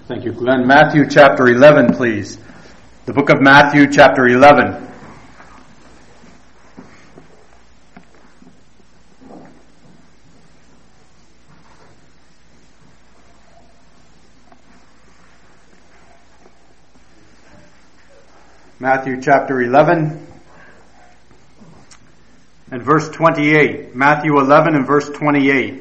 Thank you, Glenn. Matthew chapter 11, please. The book of Matthew chapter 11. Matthew chapter 11 and verse 28. Matthew 11 and verse 28.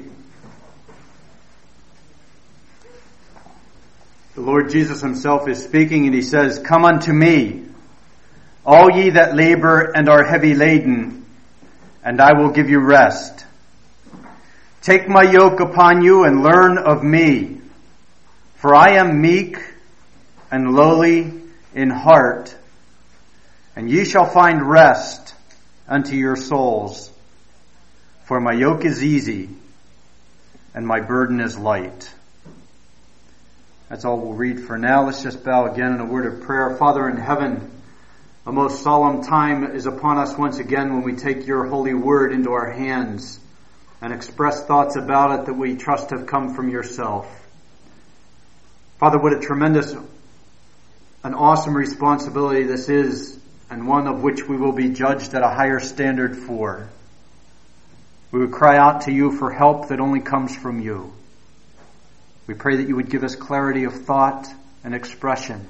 The Lord Jesus himself is speaking, and he says, "Come unto me, all ye that labor and are heavy laden, and I will give you rest. Take my yoke upon you and learn of me, for I am meek and lowly in heart, and ye shall find rest unto your souls. For my yoke is easy, and my burden is light." That's all we'll read for now. Let's just bow again in a word of prayer. Father in heaven, a most solemn time is upon us once again when we take your holy word into our hands and express thoughts about it that we trust have come from yourself. Father, what a tremendous, an awesome responsibility this is, and one of which we will be judged at a higher standard for. We would cry out to you for help that only comes from you. We pray that you would give us clarity of thought and expression.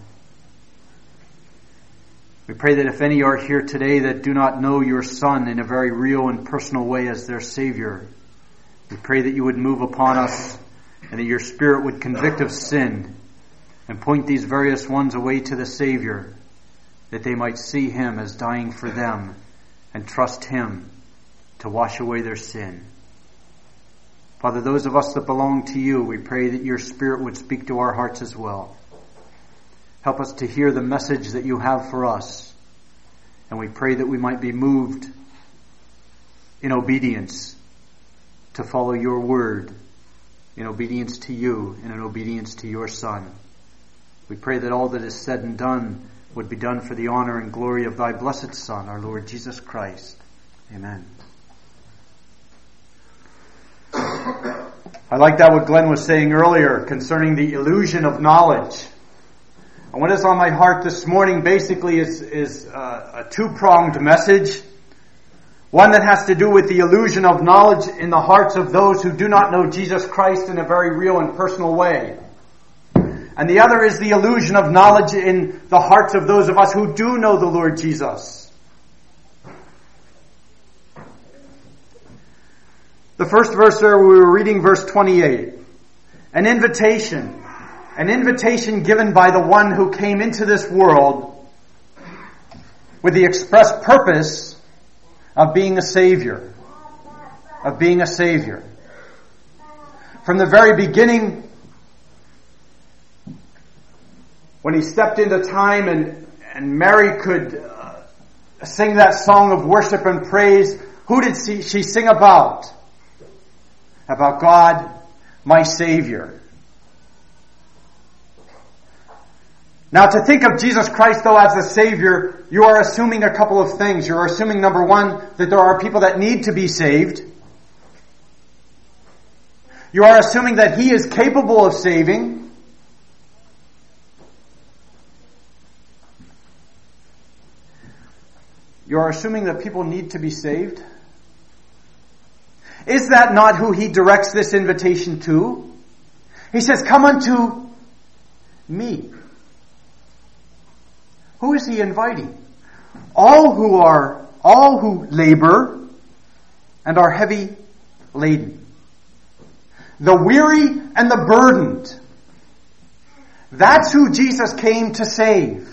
We pray that if any are here today that do not know your Son in a very real and personal way as their Savior, we pray that you would move upon us and that your Spirit would convict of sin and point these various ones away to the Savior, that they might see him as dying for them and trust him to wash away their sin. Father, those of us that belong to you, we pray that your Spirit would speak to our hearts as well. Help us to hear the message that you have for us. And we pray that we might be moved in obedience to follow your word, in obedience to you, and in obedience to your Son. We pray that all that is said and done would be done for the honor and glory of thy blessed Son, our Lord Jesus Christ. Amen. I like that what Glenn was saying earlier concerning the illusion of knowledge. And what is on my heart this morning basically is a two-pronged message. One that has to do with the illusion of knowledge in the hearts of those who do not know Jesus Christ in a very real and personal way. And the other is the illusion of knowledge in the hearts of those of us who do know the Lord Jesus. The first verse there, we were reading verse 28. An invitation given by the one who came into this world with the express purpose of being a Savior. Of being a Savior. From the very beginning, when he stepped into time and Mary could sing that song of worship and praise, who did she sing about? About God, my Savior. Now, to think of Jesus Christ, though, as a Savior, you are assuming a couple of things. You're assuming, number one, that there are people that need to be saved. You are assuming that he is capable of saving. You are assuming that people need to be saved. Is that not who he directs this invitation to? He says, "Come unto me." Who is he inviting? All who labor and are heavy laden. The weary and the burdened. That's who Jesus came to save.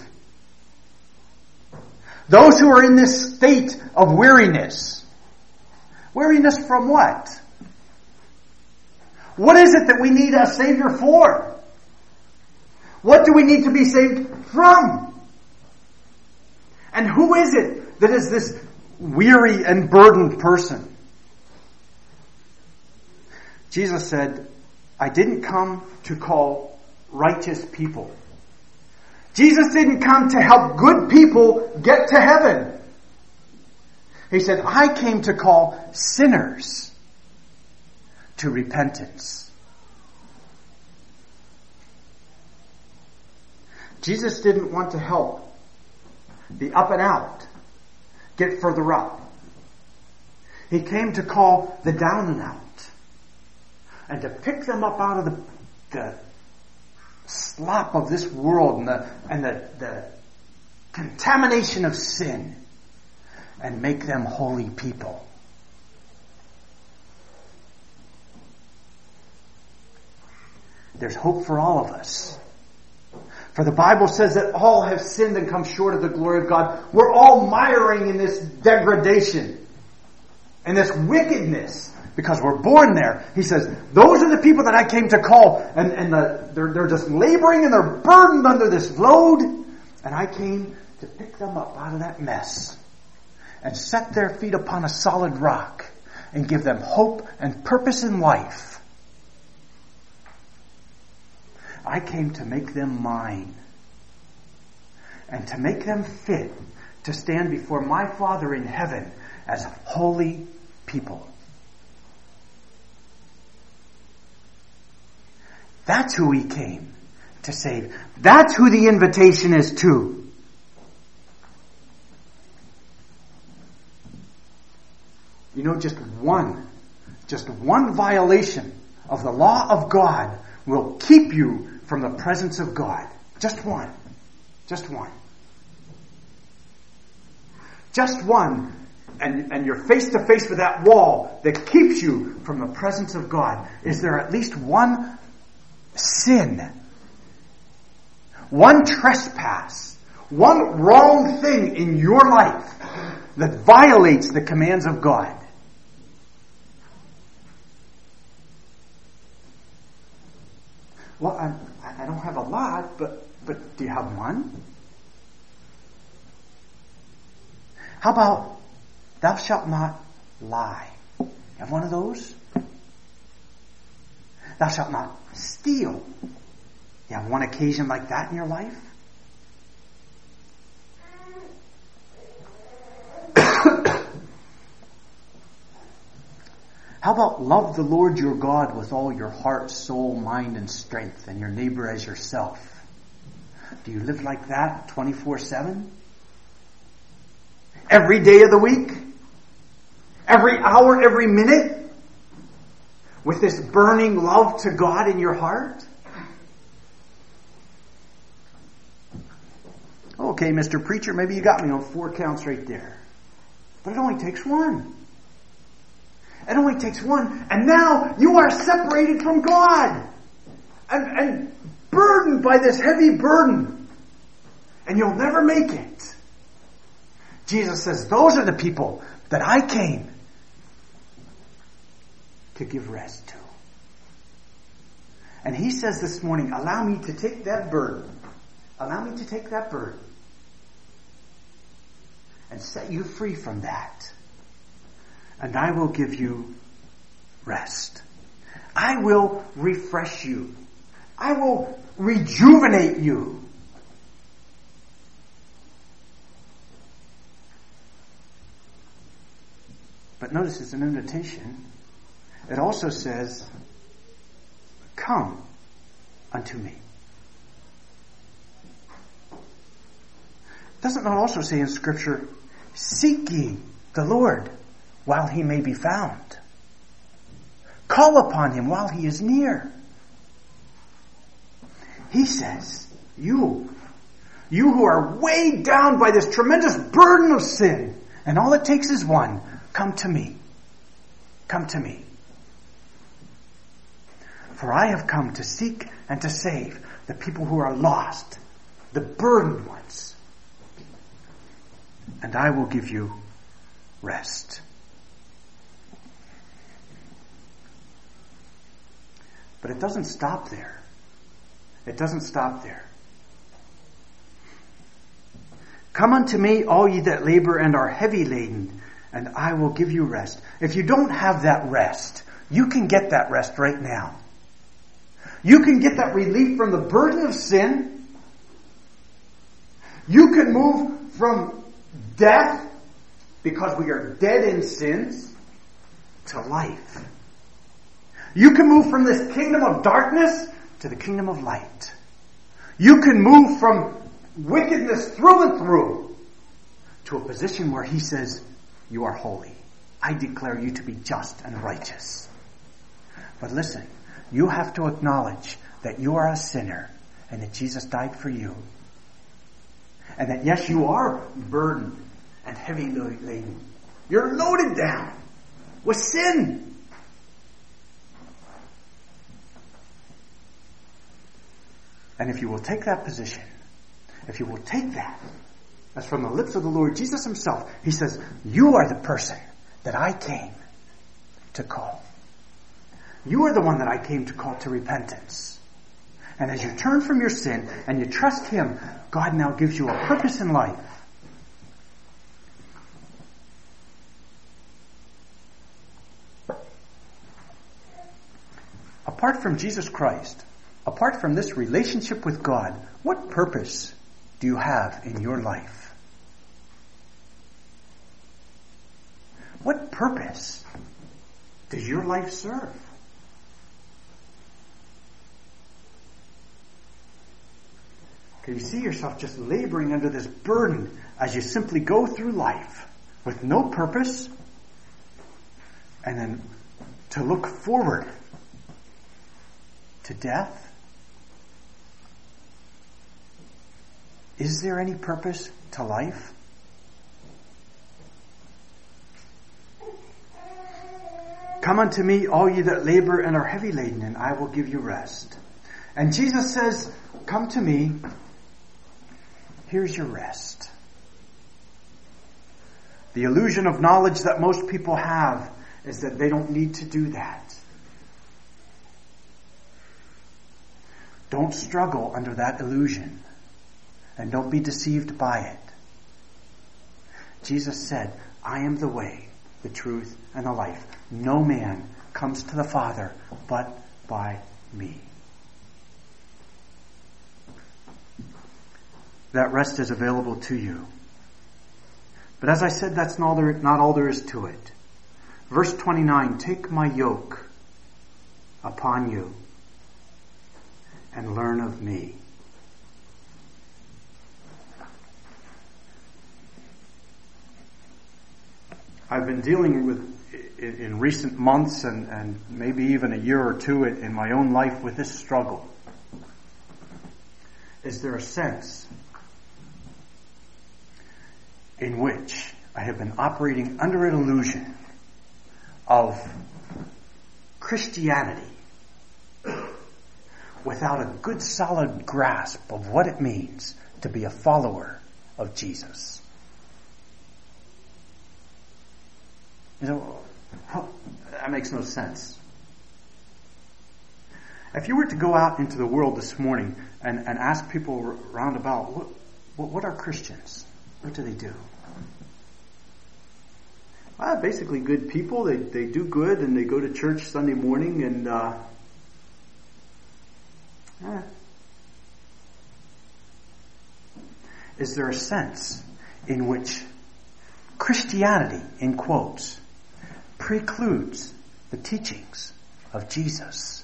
Those who are in this state of weariness. Weariness from what? What is it that we need a Savior for? What do we need to be saved from? And who is it that is this weary and burdened person? Jesus said, "I didn't come to call righteous people." Jesus didn't come to help good people get to heaven. He said, "I came to call sinners to repentance." Jesus didn't want to help the up and out get further up. He came to call the down and out and to pick them up out of the slop of this world and the contamination of sin and make them holy people. There's hope for all of us. For the Bible says that all have sinned and come short of the glory of God. We're all miring in this degradation and this wickedness because we're born there. He says, those are the people that I came to call, and they're just laboring and they're burdened under this load, and I came to pick them up out of that mess and set their feet upon a solid rock and give them hope and purpose in life. I came to make them mine and to make them fit to stand before my Father in heaven as holy people. That's who He came to save. That's who the invitation is to. You know, just one violation of the law of God will keep you from the presence of God. Just one. Just one. Just one. And you're face to face with that wall that keeps you from the presence of God. Is there at least one sin? One trespass? One wrong thing in your life that violates the commands of God? Well, I don't have a lot, but do you have one? How about, thou shalt not lie? You have one of those? Thou shalt not steal. You have one occasion like that in your life? How about love the Lord your God with all your heart, soul, mind, and strength, and your neighbor as yourself? Do you live like that 24/7? Every day of the week? Every hour, every minute? With this burning love to God in your heart? Okay, Mr. Preacher, maybe you got me on 4 counts right there. But it only takes one. It only takes one. And now you are separated from God. And burdened by this heavy burden. And you'll never make it. Jesus says, those are the people that I came to give rest to. And He says this morning, allow me to take that burden. Allow me to take that burden. And set you free from that. And I will give you rest. I will refresh you. I will rejuvenate you. But notice it's an invitation. It also says, come unto me. Does it not also say in Scripture, seek ye the Lord while He may be found? Call upon Him while He is near. He says, you who are weighed down by this tremendous burden of sin, and all it takes is one, come to me. Come to me. For I have come to seek and to save the people who are lost, the burdened ones. And I will give you rest. But it doesn't stop there. It doesn't stop there. Come unto me, all ye that labor and are heavy laden, and I will give you rest. If you don't have that rest, you can get that rest right now. You can get that relief from the burden of sin. You can move from death, because we are dead in sins, to life. You can move from this kingdom of darkness to the kingdom of light. You can move from wickedness through and through to a position where he says, you are holy. I declare you to be just and righteous. But listen, you have to acknowledge that you are a sinner and that Jesus died for you. And that yes, you are burdened and heavy laden. You're loaded down with sin. And if you will take that position, if you will take that, as from the lips of the Lord Jesus himself, he says, you are the person that I came to call. You are the one that I came to call to repentance. And as you turn from your sin and you trust him, God now gives you a purpose in life. Apart from Jesus Christ, apart from this relationship with God, what purpose do you have in your life? What purpose does your life serve? Can you see yourself just laboring under this burden as you simply go through life with no purpose, and then to look forward to death? Is there any purpose to life? Come unto me, all ye that labor and are heavy laden, and I will give you rest. And Jesus says, come to me. Here's your rest. The illusion of knowledge that most people have is that they don't need to do that. Don't struggle under that illusion. And don't be deceived by it. Jesus said, I am the way, the truth, and the life. No man comes to the Father but by me. That rest is available to you. But as I said, that's not all there is to it. Verse 29, take my yoke upon you and learn of me. I've been dealing with, in recent months and maybe even a year or two in my own life, with this struggle. Is there a sense in which I have been operating under an illusion of Christianity without a good solid grasp of what it means to be a follower of Jesus? You know, that makes no sense. If you were to go out into the world this morning and ask people round about, what are Christians? What do they do? Well, basically good people. They do good and they go to church Sunday morning and Is there a sense in which Christianity, in quotes, precludes the teachings of Jesus?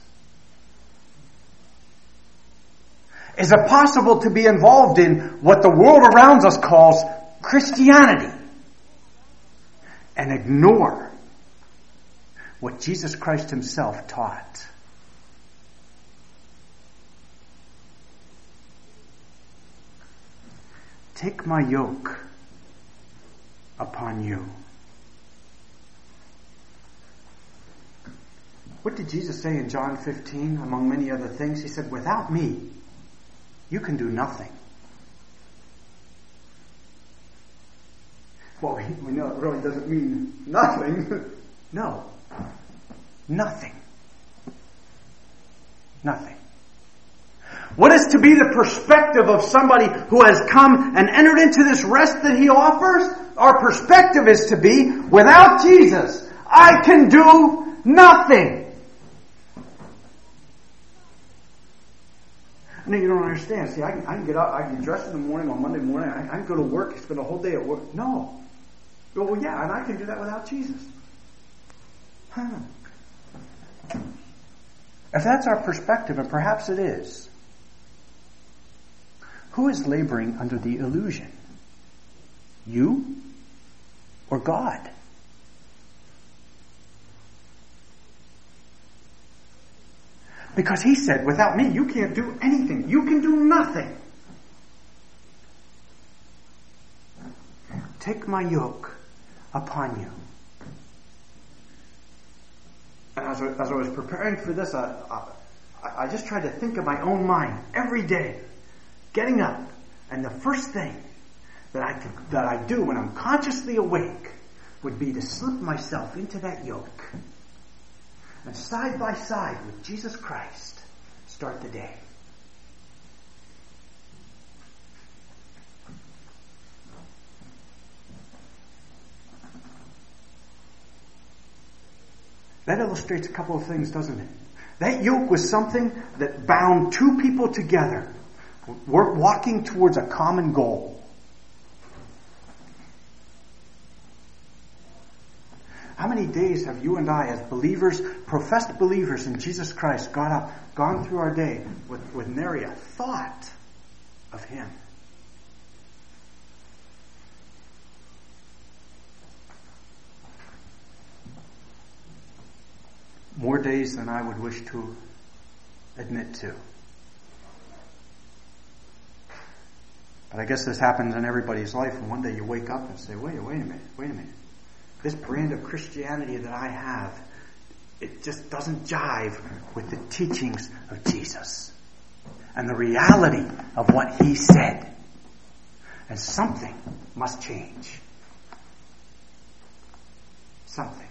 Is it possible to be involved in what the world around us calls Christianity and ignore what Jesus Christ himself taught? Take my yoke upon you. What did Jesus say in John 15, among many other things? He said, without me, you can do nothing. Well, we know it really doesn't mean nothing. No. Nothing. Nothing. What is to be the perspective of somebody who has come and entered into this rest that he offers? Our perspective is to be, without Jesus, I can do nothing. No, you don't understand. See, I can get up, I can dress in the morning on Monday morning, I can go to work, spend a whole day at work. No. Well, yeah, and I can do that without Jesus. If that's our perspective, and perhaps it is, Who is laboring under the illusion? You or God? Because he said, without me, you can't do anything. You can do nothing. Take my yoke upon you. And as I was preparing for this, I just tried to think of my own mind every day, getting up, and the first thing that I do when I'm consciously awake would be to slip myself into that yoke, and side by side with Jesus Christ, start the day. That illustrates a couple of things, doesn't it? That yoke was something that bound two people together, walking towards a common goal. How many days have you and I, as believers, professed believers in Jesus Christ, gone through our day with nary a thought of Him? More days than I would wish to admit to. But I guess this happens in everybody's life, and one day you wake up and say, wait a minute. This brand of Christianity that I have, it just doesn't jive with the teachings of Jesus and the reality of what He said. And something must change. Something.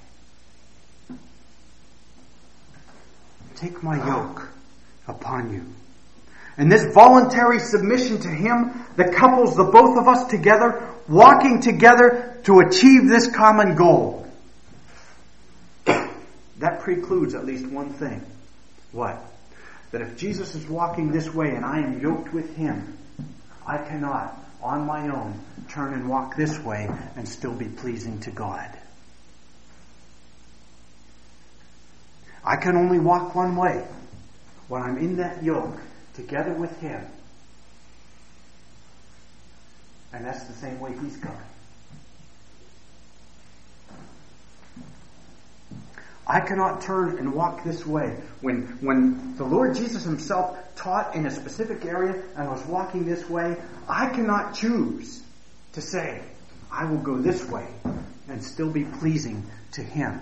Take my yoke upon you. And this voluntary submission to Him that couples the both of us together, walking together to achieve this common goal. That precludes at least one thing. What? That if Jesus is walking this way and I am yoked with Him, I cannot, on my own, turn and walk this way and still be pleasing to God. I can only walk one way when I'm in that yoke together with Him. And that's the same way He's going. I cannot turn and walk this way. When the Lord Jesus Himself taught in a specific area and was walking this way, I cannot choose to say, I will go this way and still be pleasing to Him.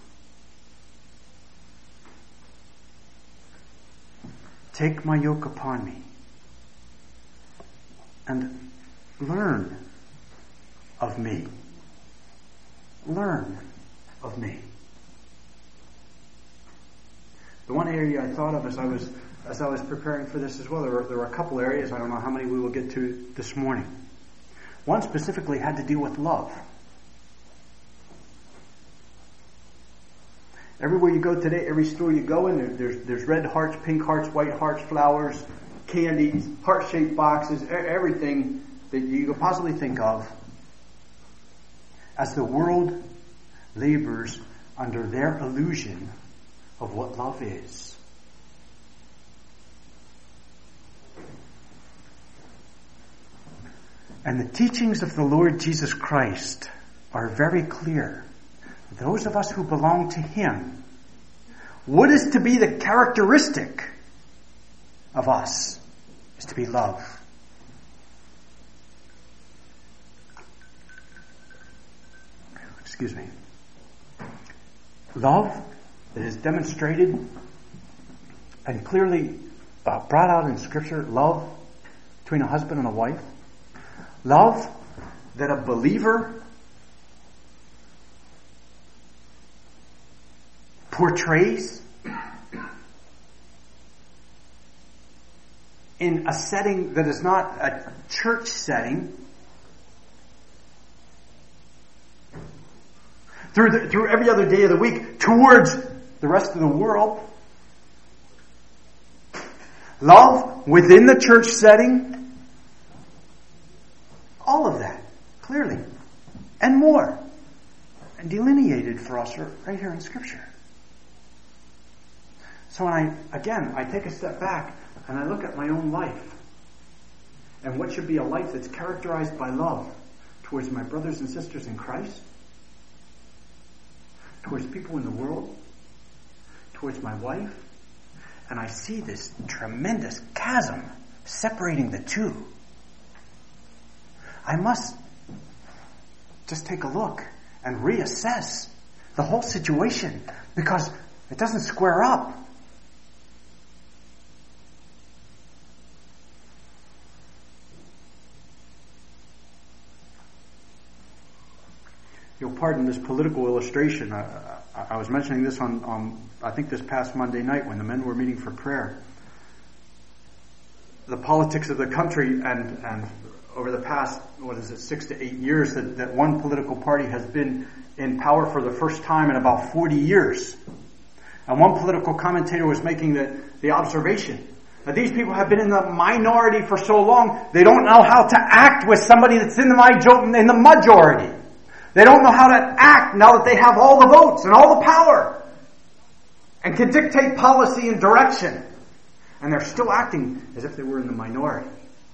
Take my yoke upon me and learn of me. Learn of me. The one area I thought of as I was preparing for this as well, there were a couple areas, I don't know how many we will get to this morning. One specifically had to do with love. Everywhere you go today, every store you go in, there's red hearts, pink hearts, white hearts, flowers, candies, heart-shaped boxes, everything that you could possibly think of. As the world labors under their illusion of what love is. And the teachings of the Lord Jesus Christ are very clear. Those of us who belong to Him, what is to be the characteristic of us is to be love. Excuse me. Love that is demonstrated and clearly brought out in Scripture. Love between a husband and a wife. Love that a believer portrays in a setting that is not a church setting, through every other day of the week towards the rest of the world. Love within the church setting. All of that, clearly, and more, and delineated for us right here in Scripture. So when I take a step back and I look at my own life, And what should be a life that's characterized by love towards my brothers and sisters in Christ, towards people in the world, towards my wife. And I see this tremendous chasm separating the two. I must just take a look and reassess the whole situation because it doesn't square up. You'll pardon this political illustration. I was mentioning this on I think this past Monday night when the men were meeting for prayer. The politics of the country and over the past, 6 to 8 years that one political party has been in power for the first time in about 40 years. And one political commentator was making the observation that these people have been in the minority for so long, they don't know how to act with somebody that's in the majority. They don't know how to act now that they have all the votes and all the power and can dictate policy and direction. And they're still acting as if they were in the minority.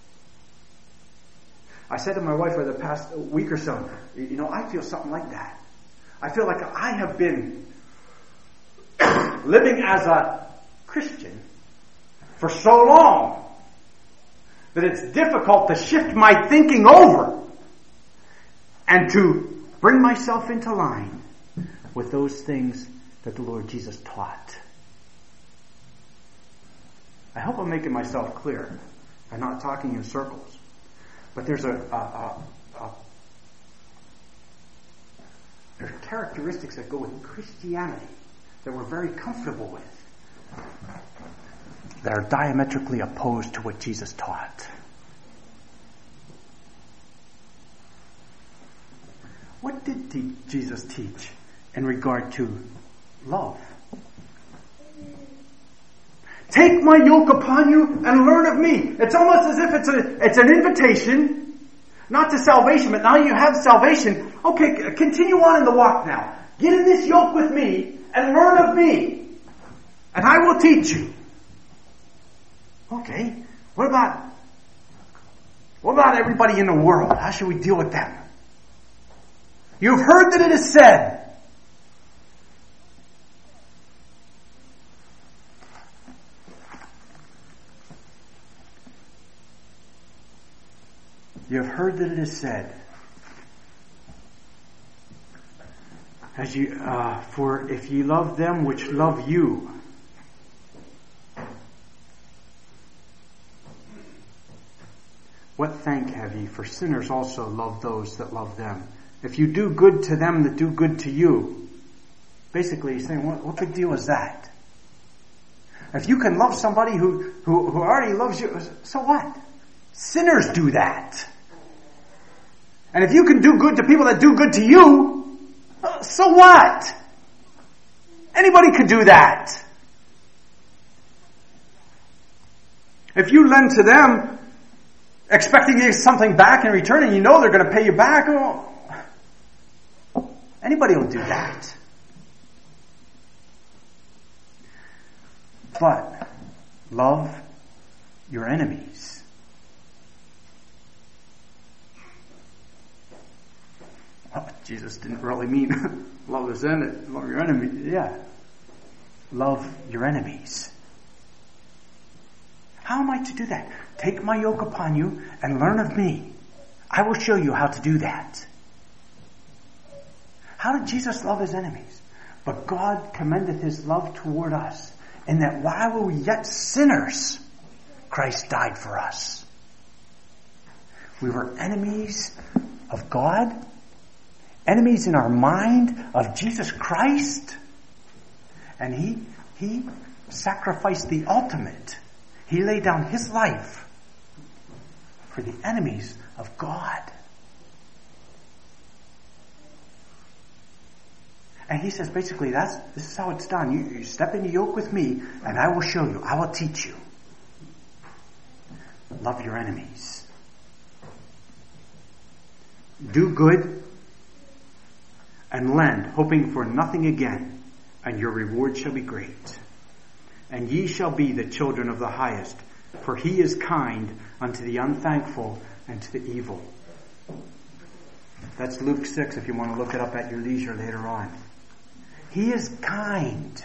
I said to my wife over the past week or so, I feel something like that. I feel like I have been living as a Christian for so long that it's difficult to shift my thinking over and to bring myself into line with those things that the Lord Jesus taught. I hope I'm making myself clear. I'm not talking in circles. But there's there's characteristics that go with Christianity that we're very comfortable with that are diametrically opposed to what Jesus taught. What did Jesus teach in regard to love? Take my yoke upon you and learn of me. It's almost as if it's an invitation, not to salvation, but now you have salvation. Okay, continue on in the walk now. Get in this yoke with me and learn of me. And I will teach you. Okay, what about everybody in the world? How should we deal with them? You've heard that it is said. You have heard that it is said. For if ye love them which love you, what thank have ye? For sinners also love those that love them. If you do good to them that do good to you, basically he's saying, what big deal is that? If you can love somebody who already loves you, so what? Sinners do that. And if you can do good to people that do good to you, so what? Anybody could do that. If you lend to them expecting to get something back in return and you know they're going to pay you back, anybody will do that. But love your enemies. Well, Jesus didn't really mean love your enemies. Yeah. Love your enemies. How am I to do that? Take my yoke upon you and learn of me. I will show you how to do that. How did Jesus love his enemies? But God commendeth his love toward us, in that while we were yet sinners, Christ died for us. We were enemies of God, enemies in our mind of Jesus Christ, and he sacrificed the ultimate. He laid down his life for the enemies of God. And he says basically this is how it's done. You step in the yoke with me and I will show you. I will teach you. Love your enemies. Do good and lend, hoping for nothing again, and your reward shall be great. And ye shall be the children of the highest, For he is kind unto the unthankful and to the evil. That's Luke 6 if you want to look it up at your leisure later on. He is kind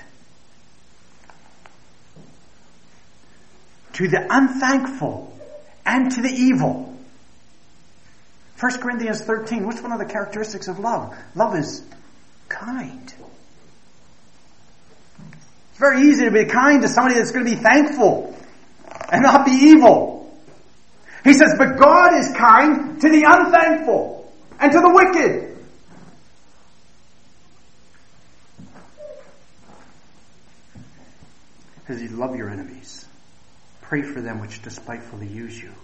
to the unthankful and to the evil. 1 Corinthians 13, what's one of the characteristics of love? Love is kind. It's very easy to be kind to somebody that's going to be thankful and not be evil. He says, but God is kind to the unthankful and to the wicked. He says, you love your enemies. Pray for them which despitefully use you.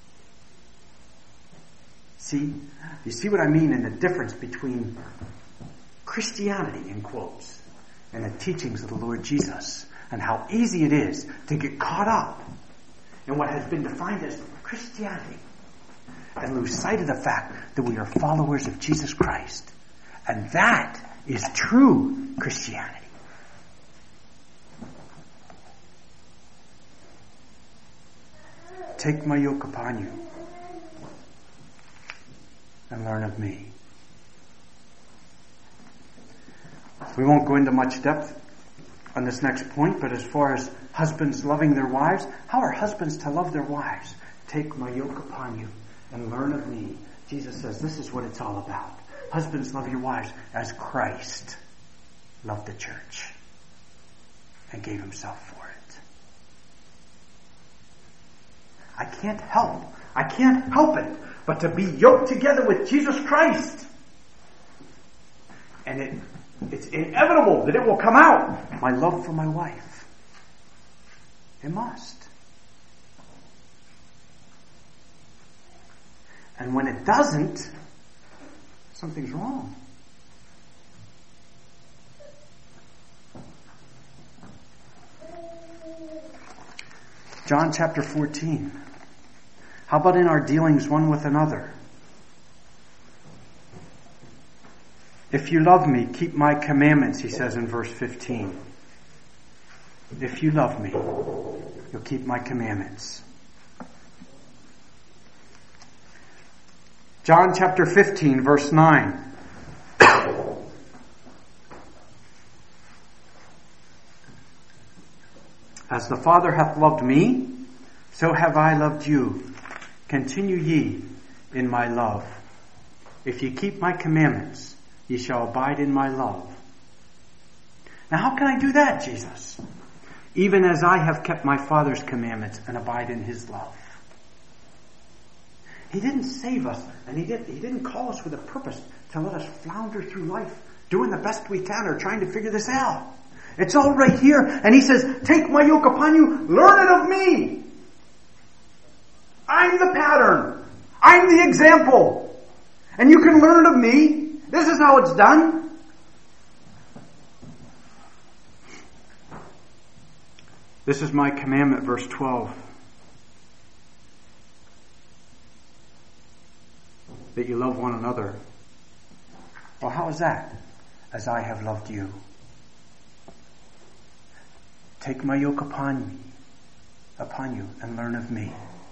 See? You see what I mean in the difference between Christianity, in quotes, and the teachings of the Lord Jesus, and how easy it is to get caught up in what has been defined as Christianity and lose sight of the fact that we are followers of Jesus Christ. And that is true Christianity. Take my yoke upon you and learn of me. We won't go into much depth on this next point, but as far as husbands loving their wives, how are husbands to love their wives? Take my yoke upon you and learn of me. Jesus says this is what it's all about. Husbands, love your wives as Christ loved the church and gave himself for it. I can't help it but to be yoked together with Jesus Christ. And it's inevitable that it will come out. My love for my wife. It must. And when it doesn't, something's wrong. John chapter 14. How about in our dealings one with another? If you love me, keep my commandments, he says in verse 15. If you love me, you'll keep my commandments. John chapter 15, verse 9. As the Father hath loved me, so have I loved you. Continue ye in my love. If ye keep my commandments, ye shall abide in my love. Now how can I do that, Jesus? Even as I have kept my Father's commandments and abide in his love. He didn't save us, and he didn't call us with a purpose to let us flounder through life doing the best we can or trying to figure this out. It's all right here, and he says, take my yoke upon you, learn it of me. I'm the pattern. I'm the example. And you can learn it of me. This is how it's done. This is my commandment, verse 12. That you love one another. Well, how is that? As I have loved you. Take my yoke upon you, and learn of me.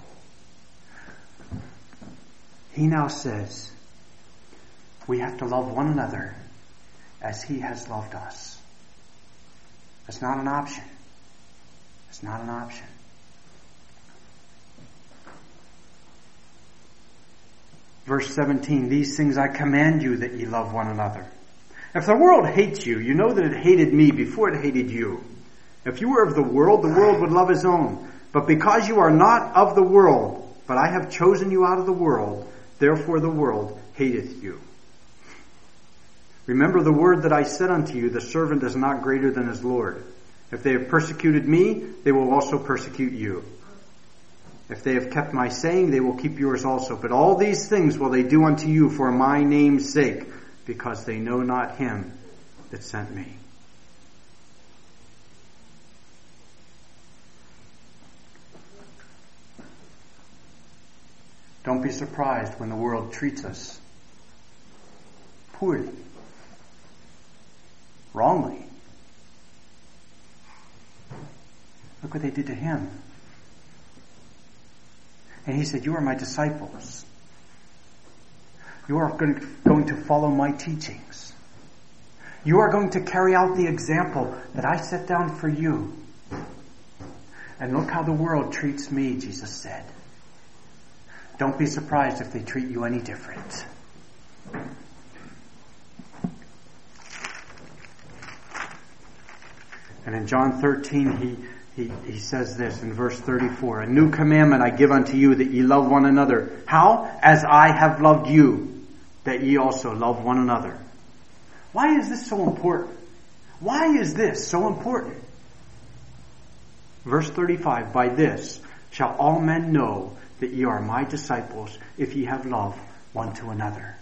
He now says, we have to love one another as he has loved us. It's not an option. It's not an option. Verse 17, these things I command you that ye love one another. If the world hates you, you know that it hated me before it hated you. If you were of the world would love his own. But because you are not of the world, but I have chosen you out of the world, therefore the world hateth you. Remember the word that I said unto you, the servant is not greater than his Lord. If they have persecuted me, they will also persecute you. If they have kept my saying, they will keep yours also. But all these things will they do unto you for my name's sake, because they know not him that sent me. Don't be surprised when the world treats us poorly, wrongly. Look what they did to him. And he said, you are my disciples. You are going to follow my teachings. You are going to carry out the example that I set down for you. And look how the world treats me, Jesus said. Don't be surprised if they treat you any different. And in John 13, he says this in verse 34, a new commandment I give unto you, that ye love one another. How? As I have loved you, that ye also love one another. Why is this so important? Why is this so important? Verse 35, by this shall all men know that ye are my disciples, if ye have love one to another.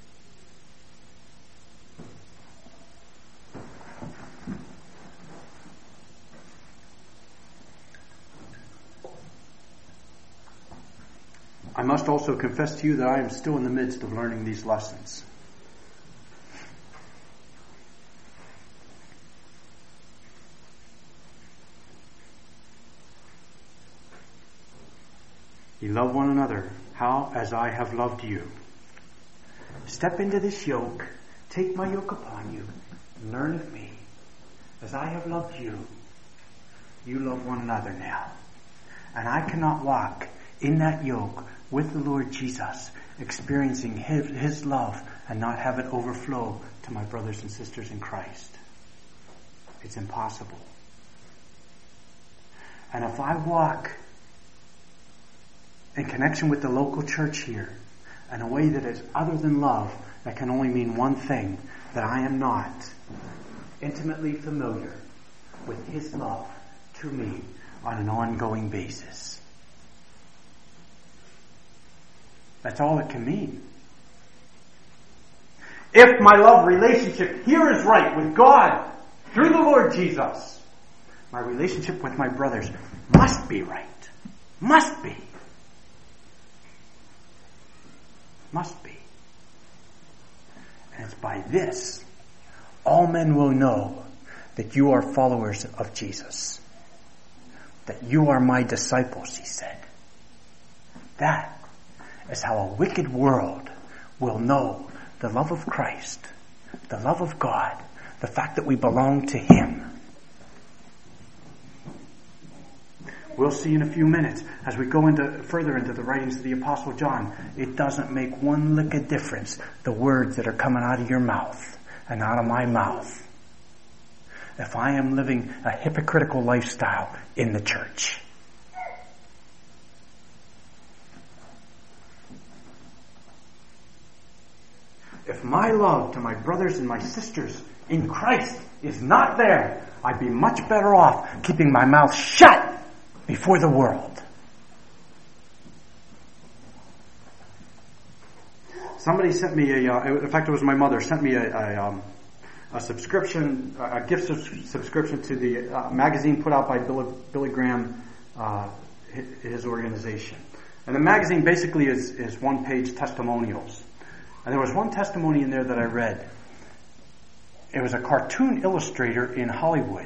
I must also confess to you that I am still in the midst of learning these lessons. Ye love one another. How? As I have loved you. Step into this yoke. Take my yoke upon you. And learn of me. As I have loved you, you love one another now. And I cannot walk in that yoke with the Lord Jesus, experiencing His love and not have it overflow to my brothers and sisters in Christ. It's impossible. And if I walk in connection with the local church here in a way that is other than love, that can only mean one thing, that I am not intimately familiar with His love to me on an ongoing basis. That's all it can mean. If my love relationship here is right with God through the Lord Jesus, my relationship with my brothers must be right. Must be. Must be. And it's by this all men will know that you are followers of Jesus. That you are my disciples, he said. That is how a wicked world will know the love of Christ, the love of God, the fact that we belong to Him. We'll see in a few minutes as we go further into the writings of the Apostle John. It doesn't make one lick of difference, the words that are coming out of your mouth and out of my mouth, if I am living a hypocritical lifestyle in the church. If my love to my brothers and my sisters in Christ is not there, I'd be much better off keeping my mouth shut before the world. Somebody sent me in fact it was my mother, sent me a subscription, a gift subscription to the magazine put out by Billy Graham, his organization. And the magazine basically is one-page testimonials. And there was one testimony in there that I read. It was a cartoon illustrator in Hollywood.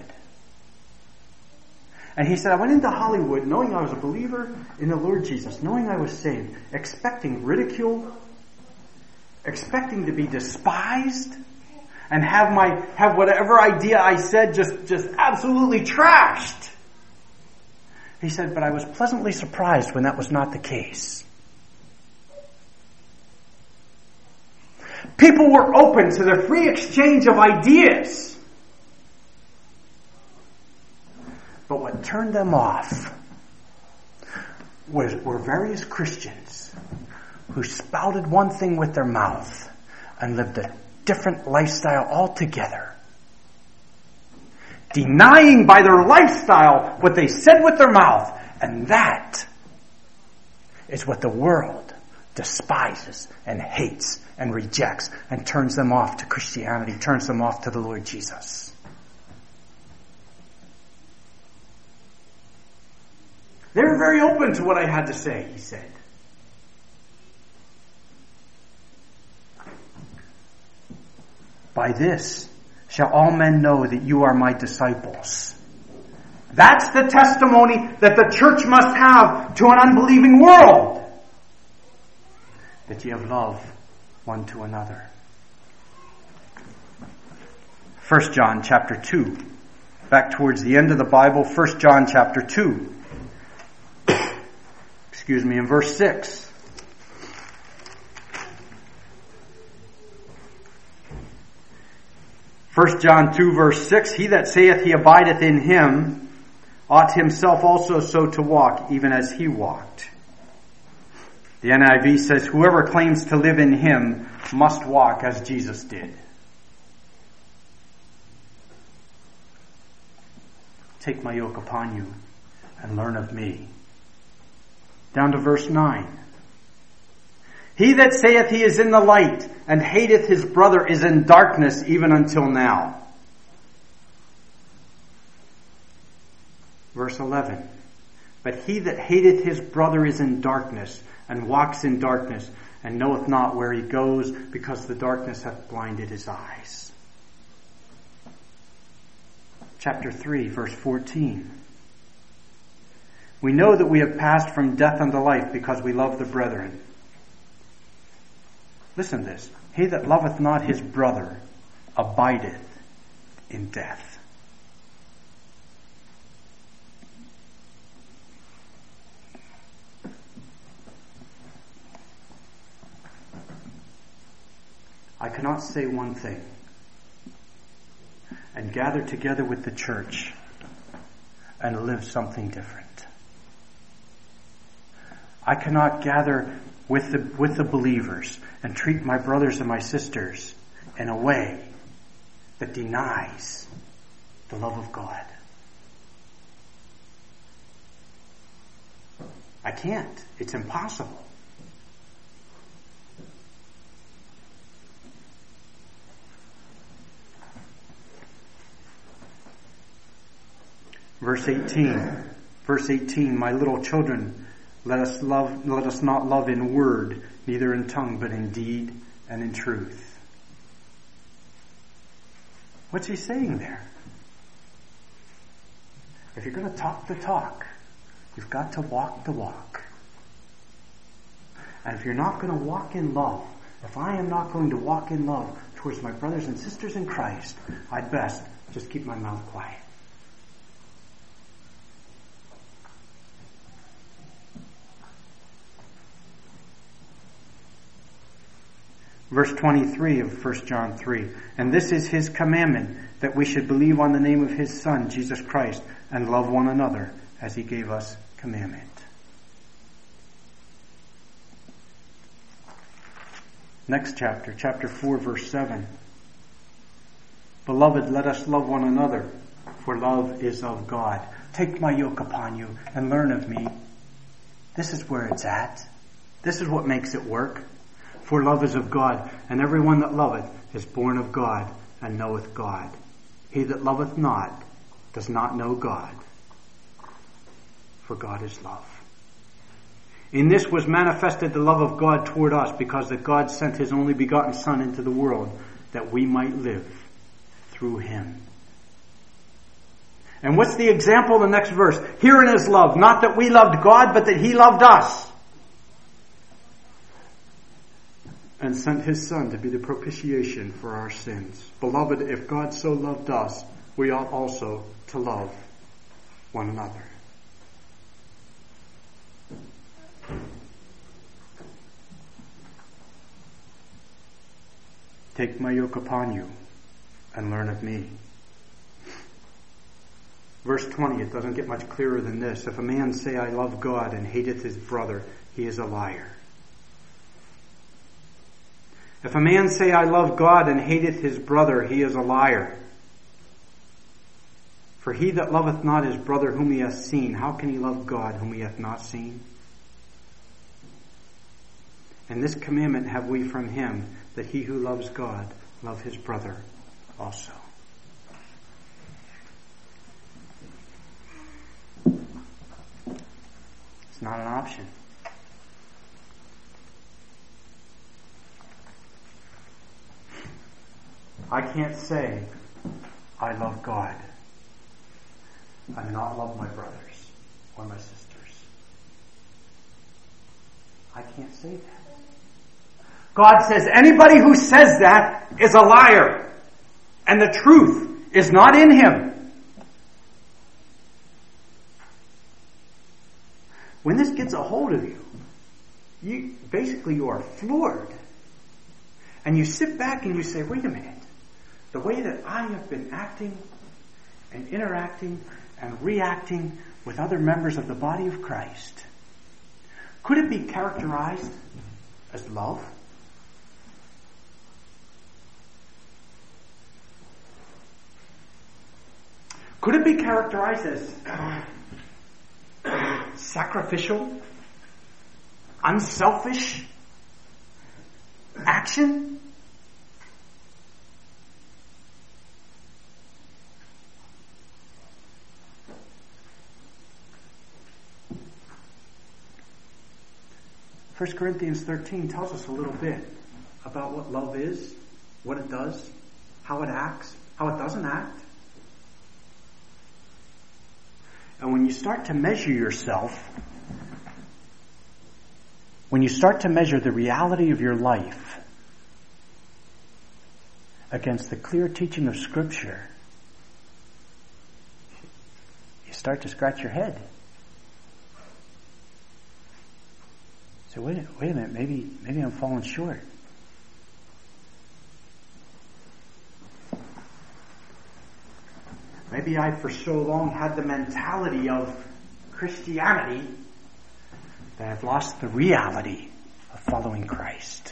And he said, I went into Hollywood knowing I was a believer in the Lord Jesus, knowing I was saved, expecting ridicule, expecting to be despised, and have whatever idea I said just absolutely trashed. He said, but I was pleasantly surprised when that was not the case. People were open to the free exchange of ideas. But what turned them off were various Christians who spouted one thing with their mouth and lived a different lifestyle altogether. Denying by their lifestyle what they said with their mouth. And that is what the world despises and hates and rejects and turns them off to Christianity, turns them off to the Lord Jesus. They were very open to what I had to say, he said. By this shall all men know that you are my disciples. That's the testimony that the church must have to an unbelieving world. That ye have love one to another. 1 John chapter 2. Back towards the end of the Bible, 1 John chapter 2. In verse 6. First John 2 verse 6, he that saith he abideth in him ought himself also so to walk, even as he walked. The NIV says, whoever claims to live in him must walk as Jesus did. Take my yoke upon you and learn of me. Down to verse 9. He that saith he is in the light and hateth his brother is in darkness even until now. Verse 11. But he that hateth his brother is in darkness and walks in darkness and knoweth not where he goes because the darkness hath blinded his eyes. Chapter 3, verse 14. We know that we have passed from death unto life because we love the brethren. Listen to this. He that loveth not his brother abideth in death. I cannot say one thing and gather together with the church and live something different. I cannot gather with the believers and treat my brothers and my sisters in a way that denies the love of God. I can't. It's impossible. Verse 18, my little children, let us not love in word, neither in tongue, but in deed and in truth. What's he saying there? If you're going to talk the talk, you've got to walk the walk. And if you're not going to walk in love, if I am not going to walk in love towards my brothers and sisters in Christ, I'd best just keep my mouth quiet. Verse 23 of 1 John 3. And this is his commandment, that we should believe on the name of his Son, Jesus Christ, and love one another as he gave us commandment. Next chapter, chapter 4, verse 7. Beloved, let us love one another, for love is of God. Take my yoke upon you and learn of me. This is where it's at. This is what makes it work. For love is of God, and every one that loveth is born of God, and knoweth God. He that loveth not does not know God, for God is love. In this was manifested the love of God toward us, because that God sent his only begotten Son into the world, that we might live through him. And what's the example? The next verse. Herein is love, not that we loved God, but that he loved us, and sent his Son to be the propitiation for our sins. Beloved, if God so loved us, we ought also to love one another. Take my yoke upon you and learn of me. Verse 20, it doesn't get much clearer than this. If a man say, I love God, and hateth his brother, he is a liar. If a man say, I love God, and hateth his brother, he is a liar. For he that loveth not his brother whom he hath seen, how can he love God whom he hath not seen? And this commandment have we from him, that he who loves God love his brother also. It's not an option. I can't say, I love God. and not love my brothers or my sisters. I can't say that. God says anybody who says that is a liar, and the truth is not in him. When this gets a hold of you, you are floored. And you sit back and you say, wait a minute. The way that I have been acting and interacting and reacting with other members of the body of Christ, could it be characterized as love? Could it be characterized as sacrificial, unselfish action? First Corinthians 13 tells us a little bit about what love is, what it does, how it acts, how it doesn't act. And when you start to measure yourself, when you start to measure the reality of your life against the clear teaching of Scripture, you start to scratch your head. So wait a minute, maybe I'm falling short. Maybe I for so long had the mentality of Christianity that I've lost the reality of following Christ.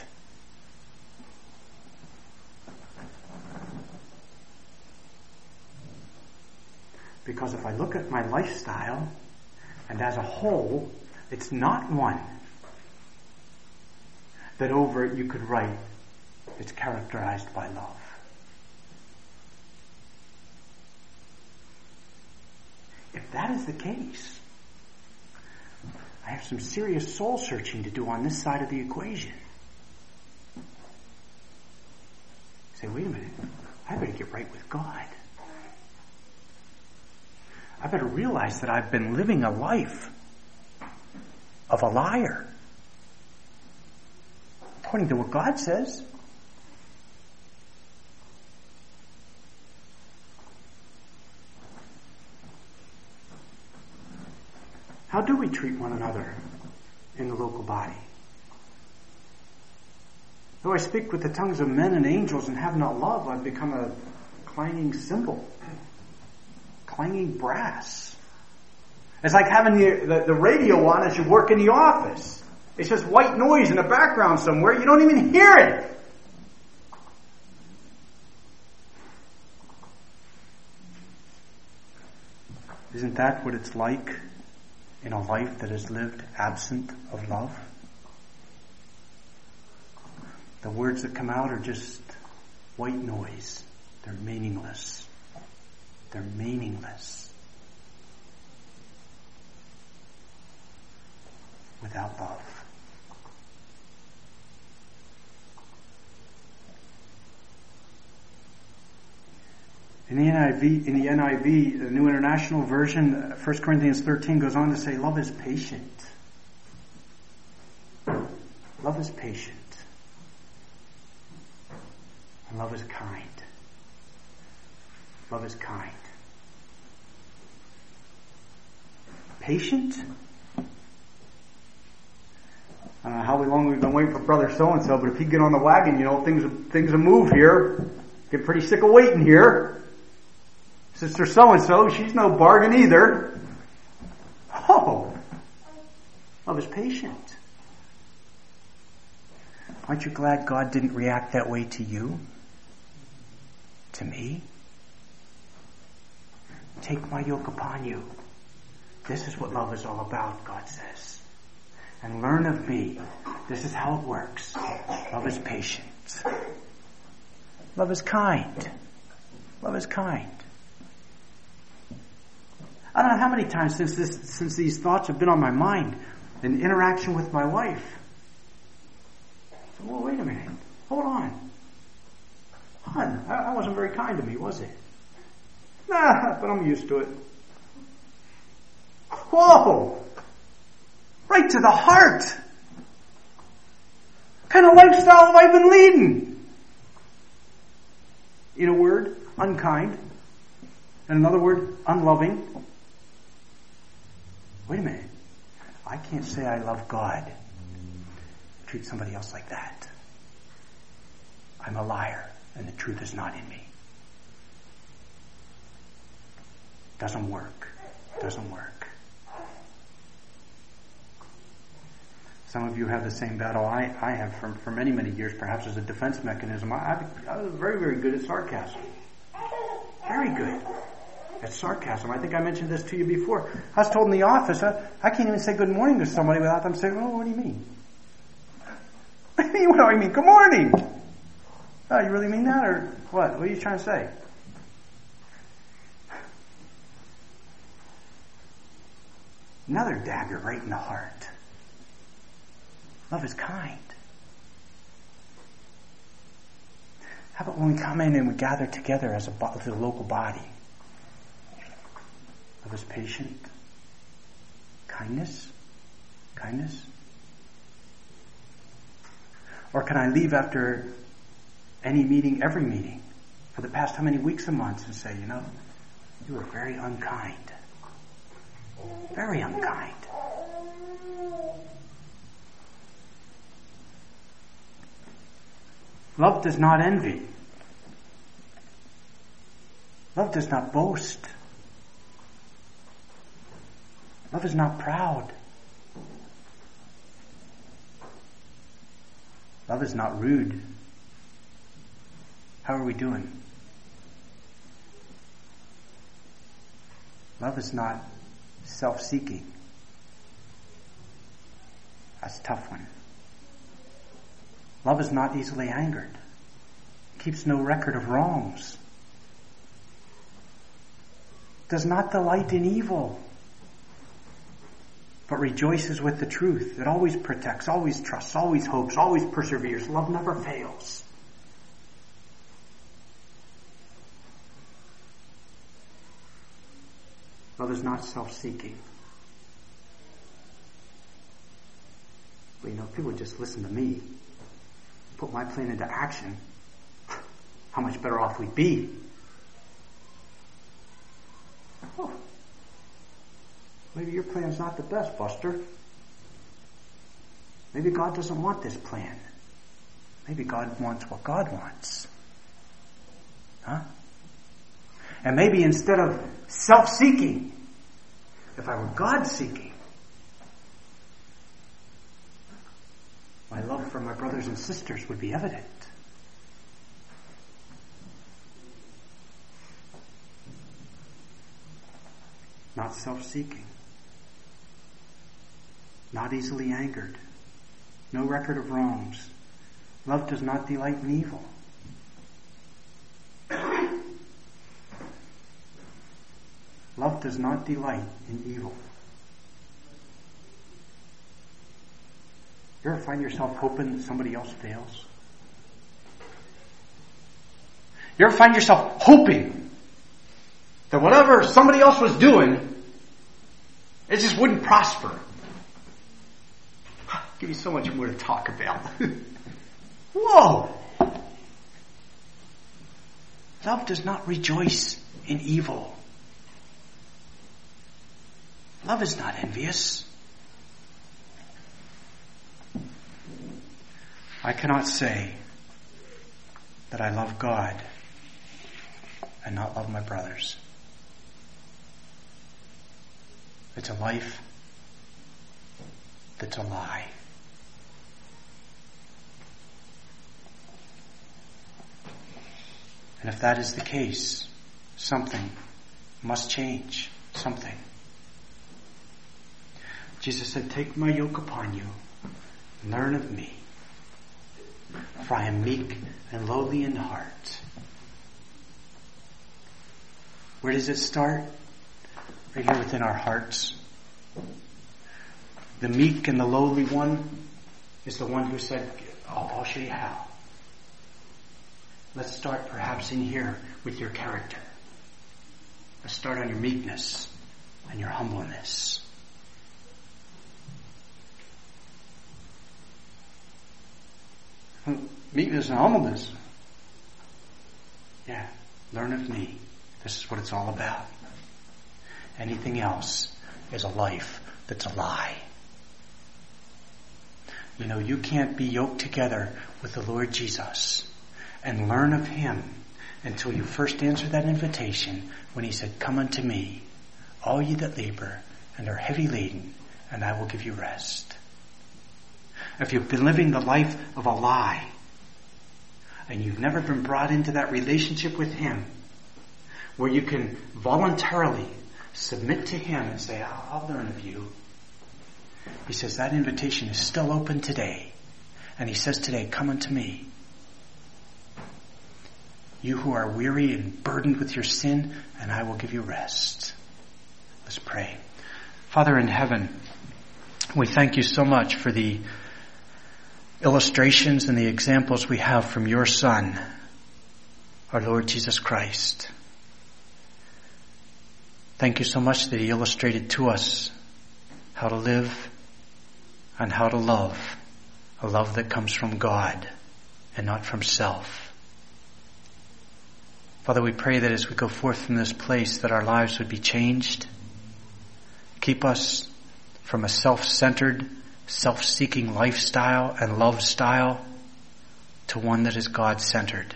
Because if I look at my lifestyle, and as a whole, it's not one that over it you could write, it's characterized by love. If that is the case, I have some serious soul searching to do on this side of the equation. Say, wait a minute, I better get right with God. I better realize that I've been living a life of a liar, according to what God says. How do we treat one another in the local body? Though I speak with the tongues of men and angels and have not love, I've become a clanging cymbal, clanging brass. It's like having the radio on as you work in the office. It's just white noise in the background somewhere. You don't even hear it. Isn't that what it's like in a life that is lived absent of love? The words that come out are just white noise. They're meaningless. They're meaningless without love. In the NIV, the New International Version, 1 Corinthians 13 goes on to say, love is patient. Love is patient. And love is kind. Love is kind. Patient? I don't know how long we've been waiting for Brother so-and-so, but if he'd get on the wagon, things will move here. Get pretty sick of waiting here. Sister so-and-so, she's no bargain either. Oh, love is patient. Aren't you glad God didn't react that way to you? To me? Take my yoke upon you. This is what love is all about, God says. And learn of me. This is how it works. Love is patient. Love is kind. Love is kind. I don't know how many times since these thoughts have been on my mind in interaction with my wife. So, well, wait a minute. Hold on. Hon, that wasn't very kind to me, was it? Nah, but I'm used to it. Whoa! Right to the heart. What kind of lifestyle have I been leading? In a word, unkind. In another word, unloving. Wait a minute. I can't say I love God. Treat somebody else like that. I'm a liar, and the truth is not in me. Doesn't work. Doesn't work. Some of you have the same battle I have for many, many years, perhaps as a defense mechanism. I was very, very good at sarcasm. Very good at sarcasm. I think I mentioned this to you before. I was told in the office, I can't even say good morning to somebody without them saying, oh, what do you mean? What do I mean? Good morning! Oh, you really mean that? Or what? What are you trying to say? Another dagger right in the heart. Love is kind. How about when we come in and we gather together as a local body? Love is patient. Kindness. Kindness. Or can I leave after any meeting, every meeting, for the past how many weeks and months and say, you were very unkind. Very unkind. Love does not envy. Love does not boast. Love is not proud. Love is not rude. How are we doing? Love is not self-seeking. That's a tough one. Love is not easily angered. Keeps no record of wrongs. Does not delight in evil, but rejoices with the truth. It always protects, always trusts, always hopes, always perseveres. Love never fails. Love is not self-seeking. But people just listen to me, put my plan into action, how much better off we'd be. Oh, maybe your plan's not the best, Buster. Maybe God doesn't want this plan. Maybe God wants what God wants. Huh? And maybe instead of self-seeking, if I were God-seeking, my love for my brothers and sisters would be evident. Not self-seeking. Not easily angered. No record of wrongs. Love does not delight in evil. Love does not delight in evil. You ever find yourself hoping that somebody else fails? You ever find yourself hoping that whatever somebody else was doing, it just wouldn't prosper? Give you so much more to talk about. Whoa! Love does not rejoice in evil. Love is not envious. I cannot say that I love God and not love my brothers. It's a life that's a lie. And if that is the case, something must change. Something. Jesus said, "Take my yoke upon you, and learn of me, for I am meek and lowly in heart." Where does it start? Right here within our hearts. The meek and the lowly one is the one who said, I'll show you how. Let's start perhaps in here with your character. Let's start on your meekness and your humbleness. Meekness and humbleness. Yeah, learn of me. This is what it's all about. Anything else is a life that's a lie. You know, you can't be yoked together with the Lord Jesus and learn of Him until you first answer that invitation when He said, "Come unto me, all ye that labor and are heavy laden, and I will give you rest." If you've been living the life of a lie, and you've never been brought into that relationship with Him, where you can voluntarily submit to Him and say, "I'll learn of you," He says that invitation is still open today. And He says today, "Come unto me. You who are weary and burdened with your sin, and I will give you rest." Let's pray. Father in heaven, we thank you so much for the illustrations and the examples we have from your Son, our Lord Jesus Christ. Thank you so much that He illustrated to us how to live and how to love, a love that comes from God and not from self. Father, we pray that as we go forth from this place, that our lives would be changed. Keep us from a self-centered, self-seeking lifestyle and love style to one that is God-centered.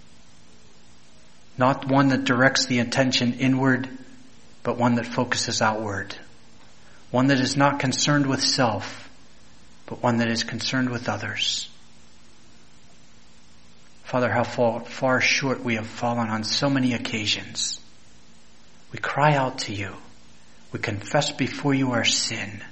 Not one that directs the attention inward, but one that focuses outward. One that is not concerned with self, but one that is concerned with others. Father, how far short we have fallen on so many occasions. We cry out to you. We confess before you our sin.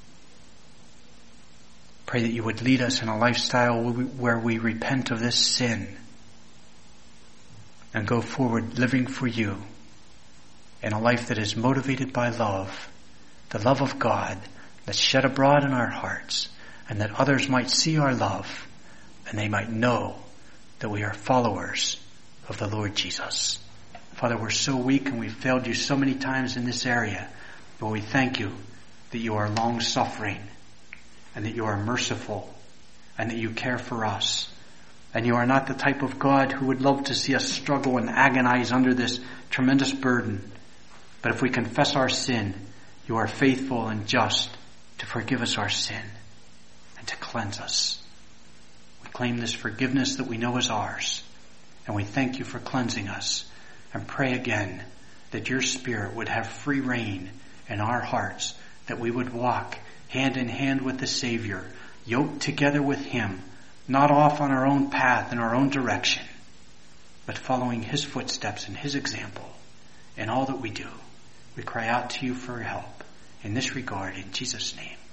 Pray that you would lead us in a lifestyle where we repent of this sin and go forward living for you in a life that is motivated by love, the love of God that's shed abroad in our hearts, and that others might see our love and they might know that we are followers of the Lord Jesus. Father, we're so weak and we've failed you so many times in this area, but we thank you that you are long-suffering and that you are merciful and that you care for us. And you are not the type of God who would love to see us struggle and agonize under this tremendous burden. But if we confess our sin, you are faithful and just to forgive us our sin and to cleanse us. We claim this forgiveness that we know is ours, and we thank you for cleansing us, and pray again that your Spirit would have free reign in our hearts, that we would walk hand in hand with the Savior, yoked together with Him, not off on our own path in our own direction, but following His footsteps and His example in all that we do. We cry out to you for help in this regard in Jesus' name.